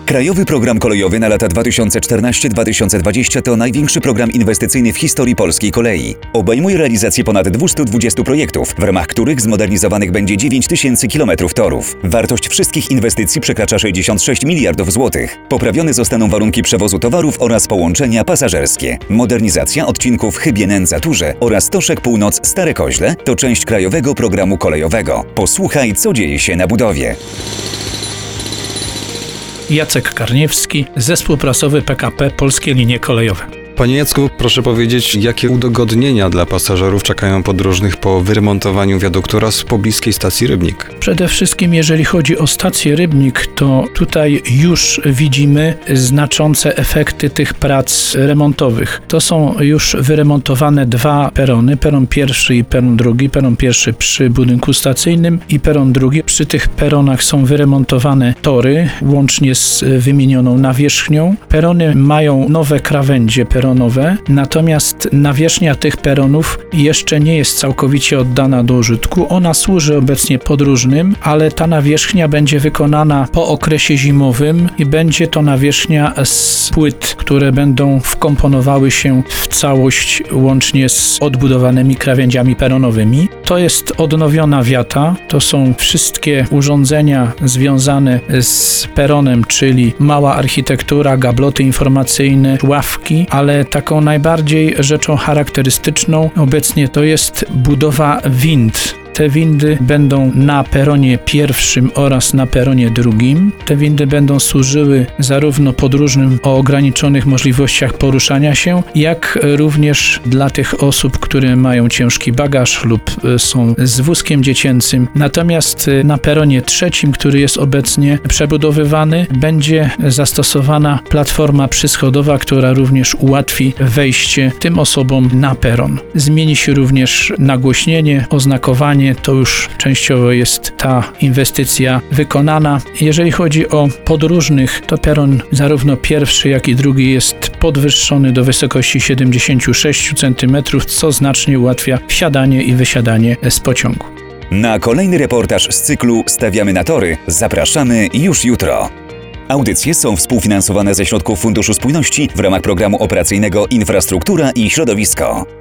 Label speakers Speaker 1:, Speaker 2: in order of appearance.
Speaker 1: Krajowy Program Kolejowy na lata 2014-2020 to największy program inwestycyjny w historii polskiej kolei. Obejmuje realizację ponad 220 projektów, w ramach których zmodernizowanych będzie 9000 km torów. Wartość wszystkich inwestycji przekracza 66 miliardów złotych. Poprawione zostaną warunki przewozu towarów oraz połączenia pasażerskie. Modernizacja odcinków Chybie-Nędza-Turze oraz Stoszek Północ-Stare Koźle to część Krajowego Programu Kolejowego. Posłuchaj, co dzieje się na budowie.
Speaker 2: Jacek Karniewski, Zespół Prasowy PKP Polskie Linie Kolejowe.
Speaker 3: Panie Jacku, proszę powiedzieć, jakie udogodnienia dla pasażerów czekają podróżnych po wyremontowaniu wiaduktu oraz pobliskiej stacji Rybnik?
Speaker 2: Przede wszystkim jeżeli chodzi o stację Rybnik, to tutaj już widzimy znaczące efekty tych prac remontowych. To są już wyremontowane dwa perony, peron pierwszy i peron drugi. Peron pierwszy przy budynku stacyjnym i peron drugi. Przy tych peronach są wyremontowane tory, łącznie z wymienioną nawierzchnią. Perony mają nowe krawędzie peronowe, natomiast nawierzchnia tych peronów jeszcze nie jest całkowicie oddana do użytku. Ona służy obecnie podróżnym, ale ta nawierzchnia będzie wykonana po okresie zimowym i będzie to nawierzchnia z płyt, które będą wkomponowały się w całość łącznie z odbudowanymi krawędziami peronowymi. To jest odnowiona wiata, to są wszystkie urządzenia związane z peronem, czyli mała architektura, gabloty informacyjne, ławki, ale taką najbardziej rzeczą charakterystyczną obecnie to jest budowa wind. Te windy będą na peronie pierwszym oraz na peronie drugim. Te windy będą służyły zarówno podróżnym o ograniczonych możliwościach poruszania się, jak również dla tych osób, które mają ciężki bagaż lub są z wózkiem dziecięcym. Natomiast na peronie trzecim, który jest obecnie przebudowywany, będzie zastosowana platforma przyschodowa, która również ułatwi wejście tym osobom na peron. Zmieni się również nagłośnienie, oznakowanie. To już częściowo jest ta inwestycja wykonana. Jeżeli chodzi o podróżnych, to peron zarówno pierwszy, jak i drugi jest podwyższony do wysokości 76 cm, co znacznie ułatwia wsiadanie i wysiadanie z pociągu.
Speaker 1: Na kolejny reportaż z cyklu Stawiamy na tory zapraszamy już jutro. Audycje są współfinansowane ze środków Funduszu Spójności w ramach Programu Operacyjnego Infrastruktura i Środowisko.